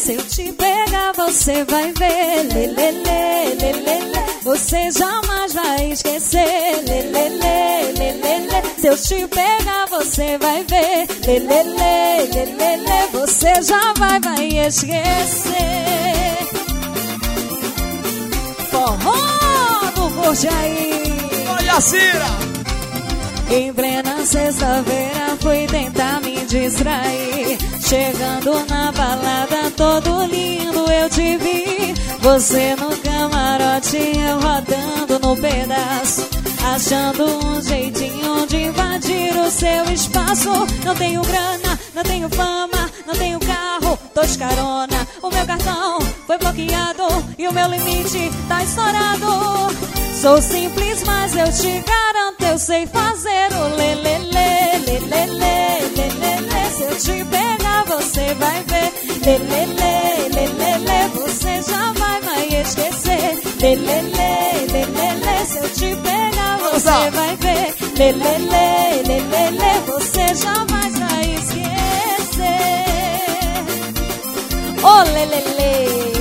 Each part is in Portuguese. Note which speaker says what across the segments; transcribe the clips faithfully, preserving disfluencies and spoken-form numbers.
Speaker 1: Se eu te pegar, você vai ver. Lê, lê, lê, lê, lê, lê. Você jamais vai esquecer. Lê, lê, lê, lê, lê, lê. Se eu te pegar, você vai ver. Lê, lê, lê, lê, lê, lê. Você já vai, vai esquecer. Forró do Curte Aí.
Speaker 2: Olha a Cira.
Speaker 1: Em plena sexta-feira fui tentar me distrair. Chegando na balada todo lindo eu te vi. Você no camarote, eu rodando no pedaço, achando um jeitinho de invadir o seu espaço. Não tenho grana, não tenho fama, não tenho carro, tô de carona. O meu cartão foi bloqueado e o meu limite tá estourado. Sou simples, mas eu te garanto, eu sei fazer o lê, lê, lê, lê, lê, lê, lê, lê, lê. Se eu te pegar, você vai ver. Lê, lê, lê, lê, lê, lê. Você já vai, vai esquecer. Lê, lê, lê, lê, lê, lê. Se eu te pegar, você vai ver. Lê, lê, lê, lê, lê, lê. Você jamais vai esquecer. Oh, lê, lê, lê.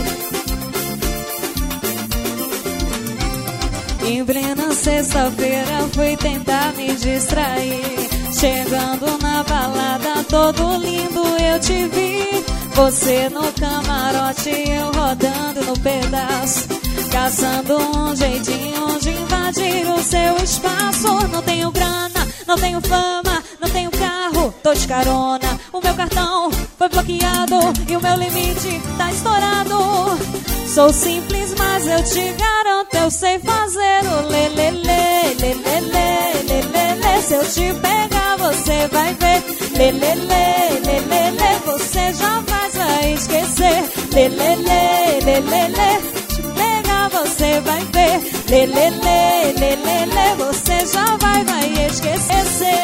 Speaker 1: Em plena sexta-feira fui tentar me distrair. Chegando na balada todo lindo eu te vi. Você no camarote, eu rodando no pedaço, caçando um jeitinho de invadir o seu espaço. Não tenho grana, não tenho fama, não tenho carro, tô de carona. O meu cartão foi bloqueado e o meu limite tá estourado. Sou simples, mas eu te garanto, eu sei fazer o lê, lê, lê, lê, lê, lê, lê, lê, lê. Se eu te pegar, você vai ver. Lê, lê, lê, lê, lê, lê. Você jamais vai esquecer. Lê, lê, lê, lê, lê, lê. Te pegar, você vai ver. Lê, lê, lê, lê, lê, lê. Você já vai, vai esquecer.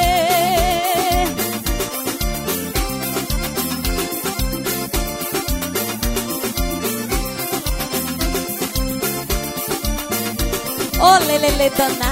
Speaker 1: Ô, lê, lê, lê, danada.